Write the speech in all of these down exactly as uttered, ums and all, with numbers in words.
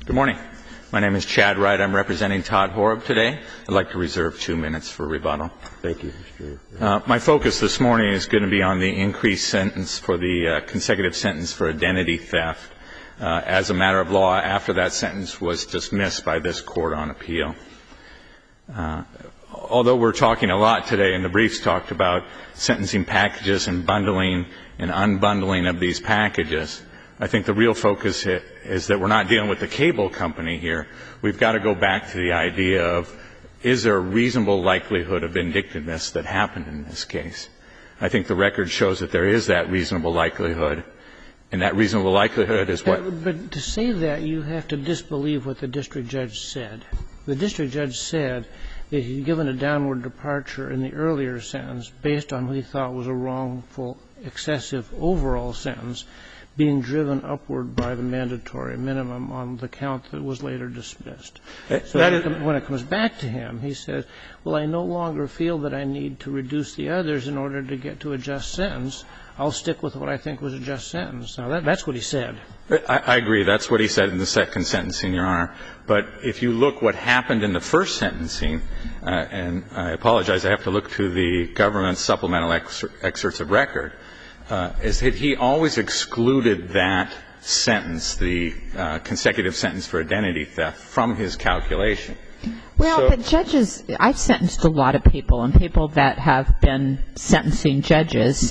Good morning. My name is Chad Wright. I'm representing Todd Horeb today. I'd like to reserve two minutes for rebuttal. Thank you, Mister Uh, my focus this morning is going to be on the increased sentence for the uh, consecutive sentence for identity theft uh, as a matter of law after that sentence was dismissed by this court on appeal. Uh, although we're talking a lot today, and the briefs talked about sentencing packages and bundling and unbundling of these packages, I think the real focus is that we're not dealing with the cable company here. We've got to go back to the idea of, is there a reasonable likelihood of vindictiveness that happened in this case? I think the record shows that there is that reasonable likelihood, and that reasonable likelihood is what... But, but to say that, you have to disbelieve what the district judge said. The district judge said that he'd given a downward departure in the earlier sentence based on what he thought was a wrongful, excessive overall sentence, being driven upward by the mandatory minimum on the count that was later dismissed. So that is, when it comes back to him, he says, well, I no longer feel that I need to reduce the others in order to get to a just sentence. I'll stick with what I think was a just sentence. Now, that, that's what he said. I, I agree. That's what he said in the second sentencing, Your Honor. But if you look what happened in the first sentencing, uh, and I apologize, I have to look to the government's supplemental ex- excerpts of record, Uh, is that he always excluded that sentence, the uh, consecutive sentence for identity theft, from his calculation. Well, so, but judges, I've sentenced a lot of people, and people that have been sentencing judges,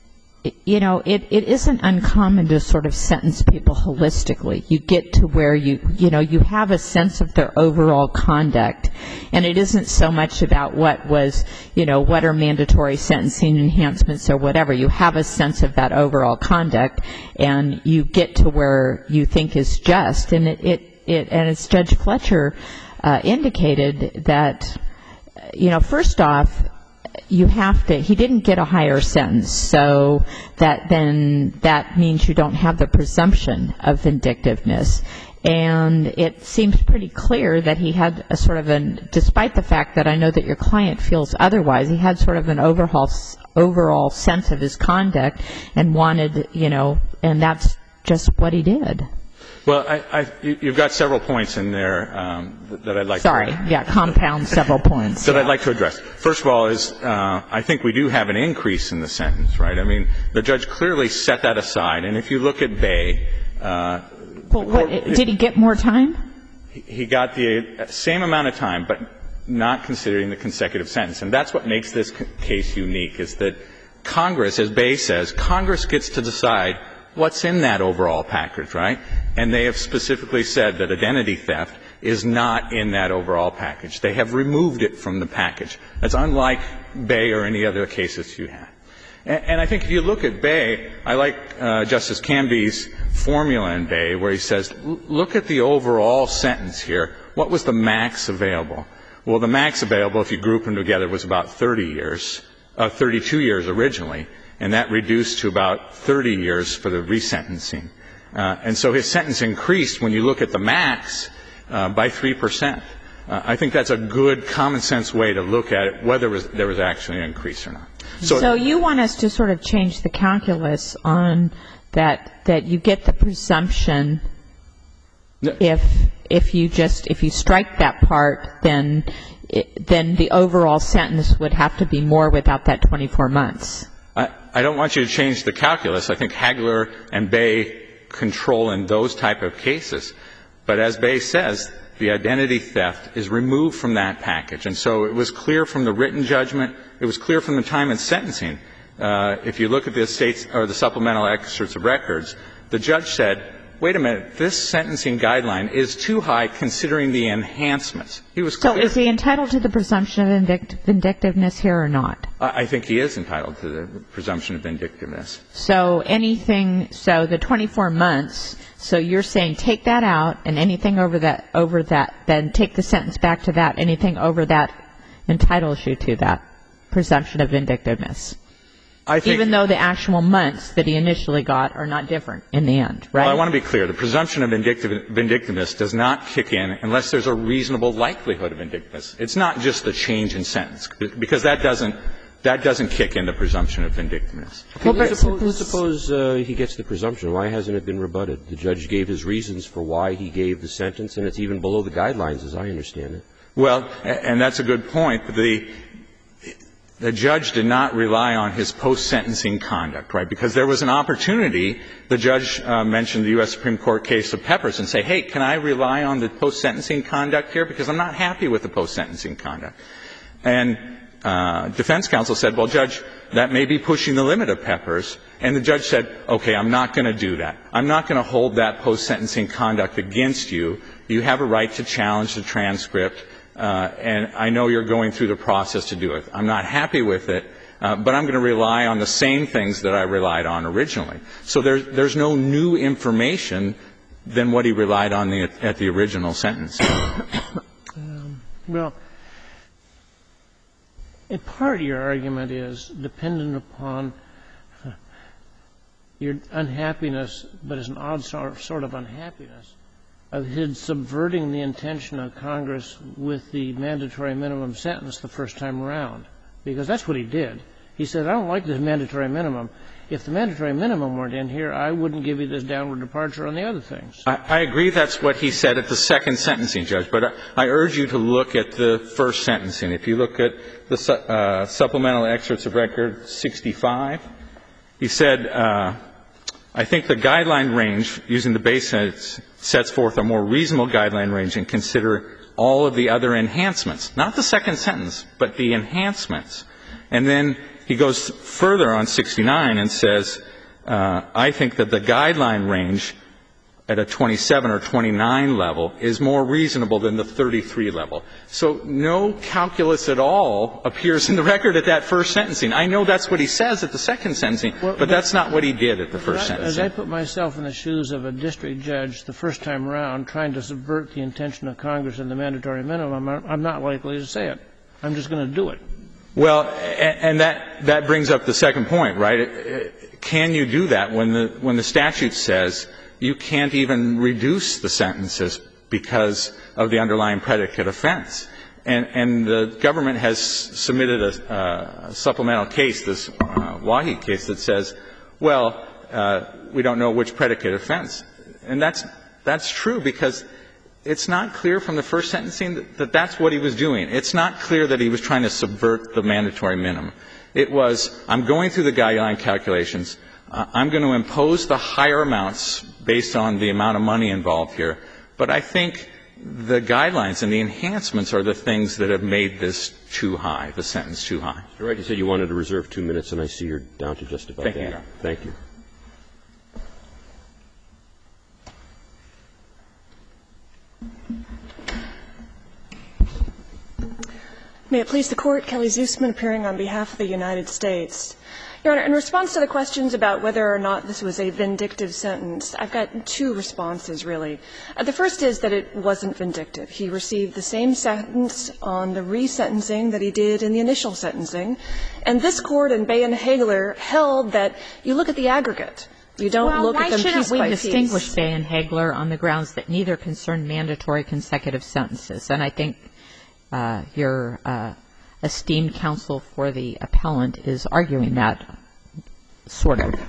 you know, it, it isn't uncommon to sort of sentence people holistically. You get to where you, you know, you have a sense of their overall conduct, and it isn't so much about what was, you know, what are mandatory sentencing enhancements or whatever. You have a sense of that overall conduct, and you get to where you think is just. And it, it, it and as Judge Fletcher uh, indicated that, you know, first off, you have to, he didn't get a higher sentence, so that then that means you don't have the presumption of vindictiveness. And it seems pretty clear that he had a sort of an, despite the fact that I know that your client feels otherwise, he had sort of an overall, overall sense of his conduct and wanted, you know, and that's just what he did. Well, I, I, you've got several points in there um, that, that I'd like Sorry, to... Sorry, yeah, compound several points. that yeah. I'd like to address. First of all is, uh, I think we do have an increase in the sentence, right? I mean, the judge clearly set that aside. And if you look at Bay... Uh, well, what, did he get more time? He got the same amount of time, but not considering the consecutive sentence. And that's what makes this case unique, is that Congress, as Bay says, Congress gets to decide what's in that overall package, right? And they have specifically said that identity theft is not in that overall package. They have removed it from the package. That's unlike Bay or any other cases you had. And, and I think if you look at Bay, I like uh, Justice Canby's formula in Bay where he says, look at the overall sentence here. What was the max available? Well, the max available, if you group them together, was about thirty years, uh, thirty-two years originally. And that reduced to about thirty years for the resentencing. Uh, and so his sentence increased when you look at the max uh, by three percent. Uh, I think that's a good common sense way to look at it, whether was, there was actually an increase or not. So, so you want us to sort of change the calculus on that, that you get the presumption if, if you just, if you strike that part, then, it, then the overall sentence would have to be more without that twenty-four months. I, I don't want you to change the calculus. I think Hagler and Bay control in those type of cases. But as Bay says, the identity theft is removed from that package. And so it was clear from the written judgment, it was clear from the time in sentencing. Uh, if you look at the states or the supplemental excerpts of records, the judge said, wait a minute, this sentencing guideline is too high considering the enhancements. He was clear. So is he entitled to the presumption of vindict- vindictiveness here or not? I think he is entitled to the presumption of vindictiveness. So anything, so the twenty-four months, so you're saying take that out and anything over that, over that, then take the sentence back to that, anything over that entitles you to that presumption of vindictiveness. I think, even though the actual months that he initially got are not different in the end, right? Well, I want to be clear. The presumption of vindictiv- vindictiveness does not kick in unless there's a reasonable likelihood of vindictiveness. It's not just the change in sentence, because that doesn't that doesn't kick in the presumption of vindictiveness. Okay, let's suppose, let's suppose uh, he gets the presumption. Why hasn't it been rebutted? The judge gave his reasons for why he gave the sentence, and it's even below the guidelines, as I understand it. Well, and that's a good point. The the judge did not rely on his post-sentencing conduct, right? Because there was an opportunity. The judge uh, mentioned the U S Supreme Court case of Peppers and say, hey, can I rely on the post-sentencing conduct here? Because I'm not happy with the post-sentencing conduct. And uh, defense counsel said, well, Judge, that may be pushing the limit of Peppers. And the judge said, okay, I'm not going to do that. I'm not going to hold that post-sentencing conduct against you. You have a right to challenge the transcript. Uh, and I know you're going through the process to do it. I'm not happy with it, uh, but I'm going to rely on the same things that I relied on originally. So there's, there's no new information than what he relied on the, at the original sentence. Um, well, in part your argument is dependent upon uh, your unhappiness, but it's an odd sort of unhappiness, of his subverting the intention of Congress with the mandatory minimum sentence the first time around. Because that's what he did. He said, I don't like this mandatory minimum. If the mandatory minimum weren't in here, I wouldn't give you this downward departure on the other things. I, I agree that's what he said at the second sentencing, Judge. But I, I urge you to look at the first sentencing. If you look at the su- uh, supplemental excerpts of Record sixty-five, he said, uh, I think the guideline range using the base sentence sets forth a more reasonable guideline range and consider all of the other enhancements. Not the second sentence, but the enhancements. And then he goes further on sixty-nine and says, uh, I think that the guideline range at a twenty-seven or twenty-nine level is more reasonable than the thirty-three level. So no calculus at all appears in the record at that first sentencing. I know that's what he says at the second sentencing, well, but, but that's not what he did at the first I, sentencing. As I put myself in the shoes of a district judge the first time around trying to subvert the intention of Congress in the mandatory minimum, I'm not likely to say it. I'm just going to do it. Well, and, and that, that brings up the second point, right? It, it, can you do that when the, when the statute says you can't even reduce the sentences because of the underlying predicate offense? And, and the government has submitted a, a supplemental case, this uh, Wahi case, that says, well, uh, we don't know which predicate offense. And that's, that's true because it's not clear from the first sentencing that, that that's what he was doing. It's not clear that he was trying to subvert the mandatory minimum. It was, I'm going through the guideline calculations. Uh, I'm going to impose the higher amounts based on the amount of money involved here. But I think the guidelines and the enhancements are the things that have made this too high, the sentence too high. You're right. You said you wanted to reserve two minutes, and I see you're down to just about Thank that. You. Thank you. May it please the Court, Kelly Zusman appearing on behalf of the United States. Your Honor, in response to the questions about whether or not this was a vindictive sentence, I've got two responses, really. Uh, the first is that it wasn't vindictive. He received the same sentence on the resentencing that he did in the initial sentencing. And this Court in Bay and Hagler held that you look at the aggregate. You don't well, look at them piece by piece. Why shouldn't we distinguish Bay and Hagler on the grounds that neither concern mandatory consecutive sentences? And I think uh, your uh, esteemed counsel for the appellant is arguing that, sort of.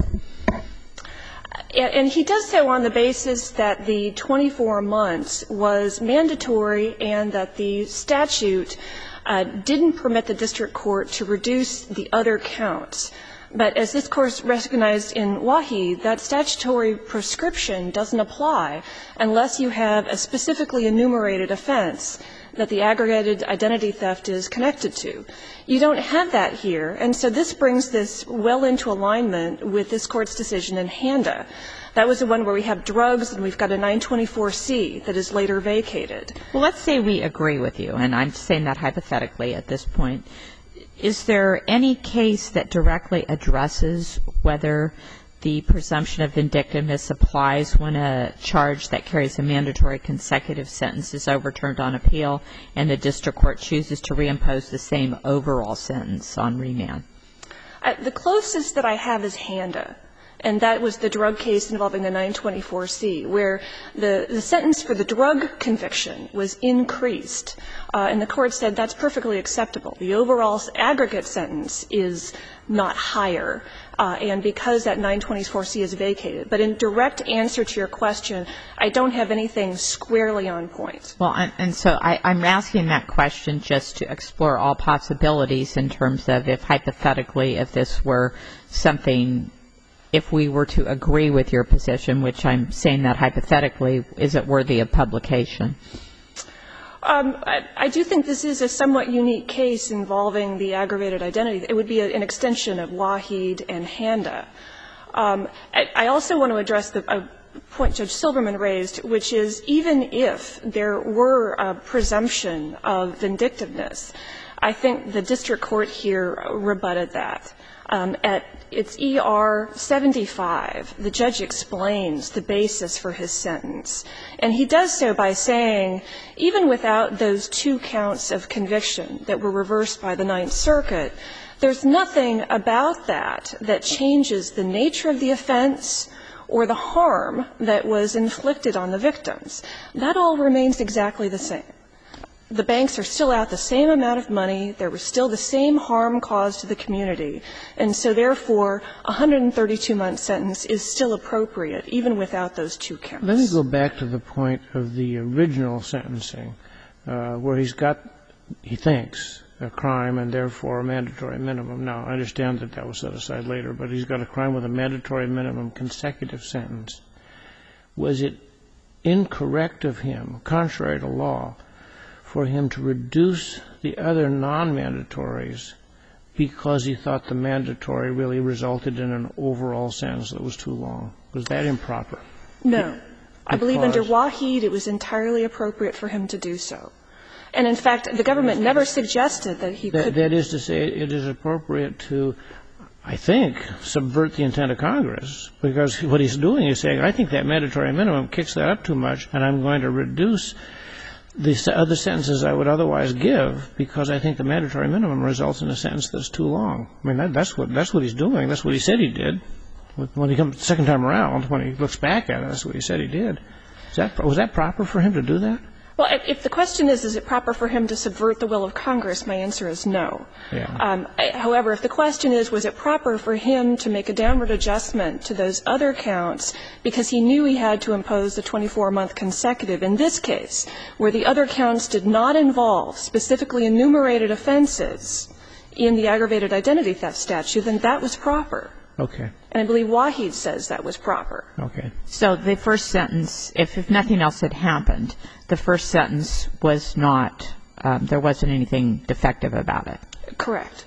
And he does so on the basis that the twenty-four months was mandatory and that the statute uh, didn't permit the district court to reduce the other counts. But as this Court recognized in Wahi, that statutory prescription doesn't apply unless you have a specifically enumerated offense that the aggregated identity theft is connected to. You don't have that here, and so this brings this well into alignment with this Court's decision in Handa. That was the one where we have drugs and we've got a nine twenty-four C that is later vacated. Well, let's say we agree with you, and I'm saying that hypothetically at this point. Is there any case that directly addresses whether the presumption of vindictiveness applies when a charge that carries a mandatory consecutive sentence is overturned on appeal and the district court chooses to reimpose the same overall sentence on remand? Uh, the closest that I have is Handa. and that was the drug case involving the nine twenty-four C, where the, the sentence for the drug conviction was increased, uh, and the court said that's perfectly acceptable. The overall aggregate sentence is not higher, uh, and because that nine twenty-four C is vacated. But in direct answer to your question, I don't have anything squarely on point. Well, and, and so I, I'm asking that question just to explore all possibilities in terms of if hypothetically, if this were something, if we were to agree with your position, which I'm saying that hypothetically, is it worthy of publication? Um, I, I do think this is a somewhat unique case involving the aggravated identity. It would be a, an extension of Waheed and Handa. Um, I, I also want to address the a point Judge Silberman raised, which is even if there were a presumption of vindictiveness, I think the district court here rebutted that. Um, at its E R seventy-five, the judge explains the basis for his sentence. And he does so by saying, even without those two counts of conviction that were reversed by the Ninth Circuit, there's nothing about that that changes the nature of the offense or the harm that was inflicted on the victims. That all remains exactly the same. The banks are still out the same amount of money. There was still the same harm caused to the community. And so, therefore, a one hundred thirty-two month sentence is still appropriate, even without those two counts. Let me go back to the point of the original sentencing, uh, where he's got, he thinks, a crime and, therefore, a mandatory minimum. Now, I understand that that was set aside later, but he's got a crime with a mandatory minimum consecutive sentence. Was it incorrect of him, contrary to law, for him to reduce the other non-mandatories because he thought the mandatory really resulted in an overall sentence that was too long? Was that improper? No. I believe under Waheed it was entirely appropriate for him to do so. And, in fact, the government never suggested that he could. That is to say, it is appropriate to, I think, subvert the intent of Congress, because what he's doing is saying, I think that mandatory minimum kicks that up too much, and I'm going to reduce the other sentences I would otherwise give because I think the mandatory minimum results in a sentence that's too long. I mean, that, that's what that's what he's doing. That's what he said he did. When he comes the second time around, when he looks back at it, that's what he said he did. Is that, was that proper for him to do that? Well, if the question is, is it proper for him to subvert the will of Congress, my answer is no. Yeah. Um, however, if the question is, was it proper for him to make a downward adjustment to those other counts because he knew he had to impose the twenty-four month consecutive in this case, where the other counts did not involve specifically enumerated offenses in the aggravated identity theft statute, then that was proper. Okay. And I believe Waheed says that was proper. Okay. So the first sentence, if, if nothing else had happened, the first sentence was not, um, there wasn't anything defective about it. Correct.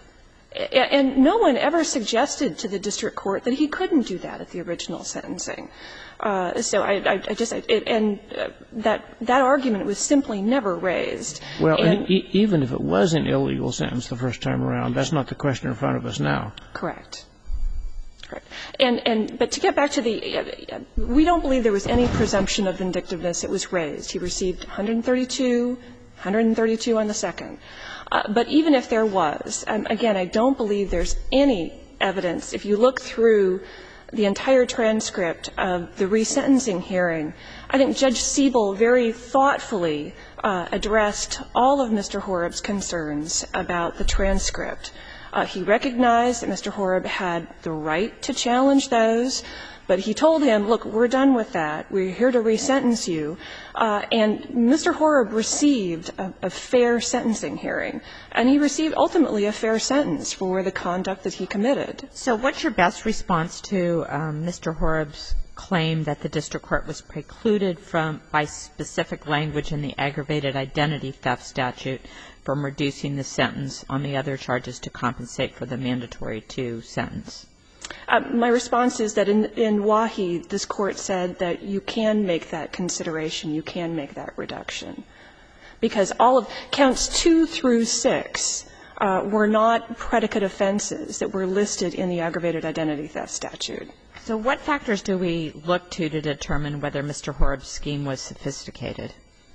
And no one ever suggested to the district court that he couldn't do that at the original sentencing. Uh, so I, I, I just, it, and uh, that, that argument was simply never raised. Well, and e- even if it was an illegal sentence the first time around, that's not the question in front of us now. Correct. Correct. And, and, but to get back to the, uh, we don't believe there was any presumption of vindictiveness. It was raised. He received one hundred thirty-two, one hundred thirty-two on the second. Uh, but even if there was, um, again, I don't believe there's any evidence. If you look through the entire transcript of the resentencing hearing, I think Judge Siebel very thoughtfully uh, addressed all of Mister Horrob's concerns about the transcript. Uh, he recognized that Mister Horrob had the right to challenge those, but he told him, look, we're done with that. We're here to resentence you. Uh, and Mister Horrob received a, a fair sentencing hearing, and he received ultimately a fair sentence for the conduct that he committed. So what's your best response to um, Mister Horrob's claim that the district court was precluded from, by specific language in the aggravated identity theft statute, from reducing the sentence on the other charges to compensate for the mandatory two sentence? Uh, my response is that in, in Waheed, this court said that you can make that consideration, you can make that reduction, because all of counts two through six uh, were not predicate offenses that were listed in the aggravated identity theft statute. So what factors do we look to to determine whether Mister Horrob's scheme was sophisticated?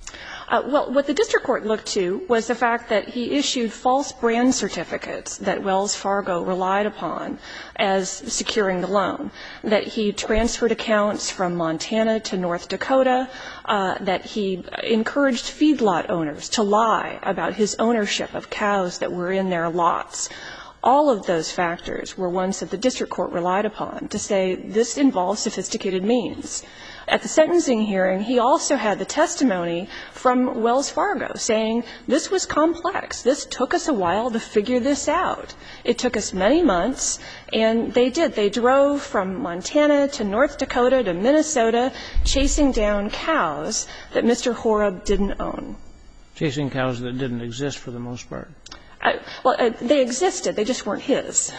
Uh, well, what the district court looked to was the fact that he issued false brand certificates that Wells Fargo relied upon as securing the loan, that he transferred accounts from Montana to North Dakota, uh, that he encouraged feedlot owners to lie about his ownership of cows that were in their lots. All of those factors were ones that the district court relied upon to say this involves sophisticated means. At the sentencing hearing, he also had the testimony from Wells Fargo saying this was complex. This took us a while to figure this out. It took us many months, and they did. They drove from Montana to North Dakota to Minnesota chasing down cows that Mister Horeb didn't own. Chasing cows that didn't exist for the most part. Uh, well, uh, they existed. They just weren't his.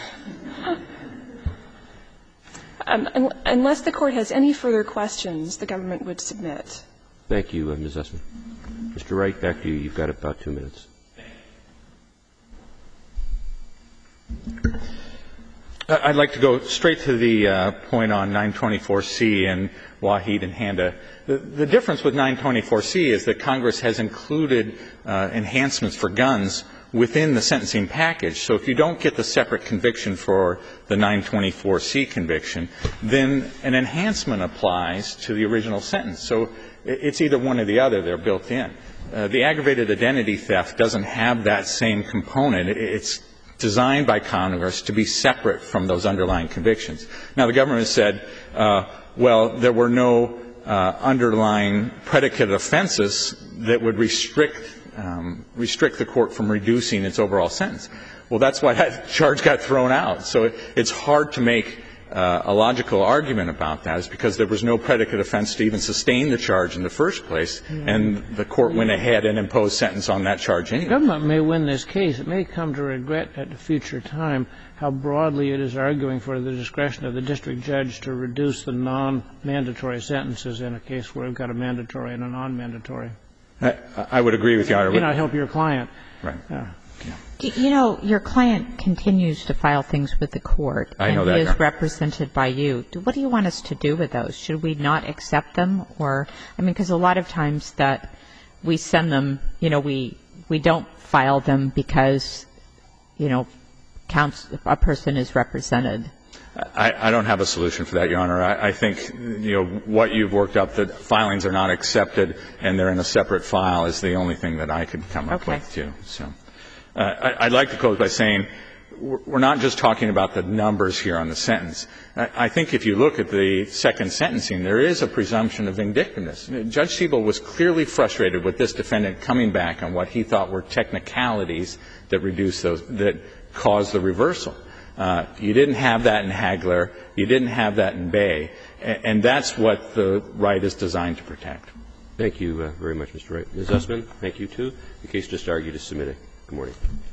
Um, un- unless the Court has any further questions, the government would submit. Thank you, uh, Miz Essman. Mister Wright, back to you. You've got about two minutes. I'd like to go straight to the uh, point on nine twenty-four C and Waheed and Handa. The, the difference with nine twenty-four C is that Congress has included uh, enhancements for guns within the sentencing package. So if you don't get the separate conviction for the nine twenty-four C conviction, then an enhancement applies to the original sentence. So it's either one or the other. They're built in. Uh, the aggravated identity theft doesn't have that same component. It's designed by Congress to be separate from those underlying convictions. Now, the government has said, uh, well, there were no uh, underlying predicate offenses that would restrict Um, restrict the court from reducing its overall sentence. Well, that's why that charge got thrown out. So it, it's hard to make uh, a logical argument about that, is because there was no predicate offense to even sustain the charge in the first place, mm-hmm. and the court went ahead and imposed sentence on that charge anyway. The government may win this case. It may come to regret at a future time how broadly it is arguing for the discretion of the district judge to reduce the non-mandatory sentences in a case where we've got a mandatory and a non-mandatory. I, I would agree with you, Your Honor. You know, help your client. Right. Yeah. Yeah. You know, your client continues to file things with the court. I know that. And he is Your represented by you. What do you want us to do with those? Should we not accept them? Or, I mean, because a lot of times that we send them, you know, we, we don't file them because, you know, counts, a person is represented. I, I don't have a solution for that, Your Honor. I, I think, you know, what you've worked up, that filings are not accepted and they're in a separate file, is the only thing that I could come up okay. with, too. So uh, I, I'd like to close by saying we're not just talking about the numbers here on the sentence. I, I think if you look at the second sentencing, there is a presumption of vindictiveness. Judge Siebel was clearly frustrated with this defendant coming back on what he thought were technicalities that reduced those, that caused the reversal. Uh, you didn't have that in Hagler. You didn't have that in Bay. And, and that's what the right is designed to protect. Thank you uh, very much, Mister Wright. Miz Essman, thank you, too. The case just argued is submitted. Good morning.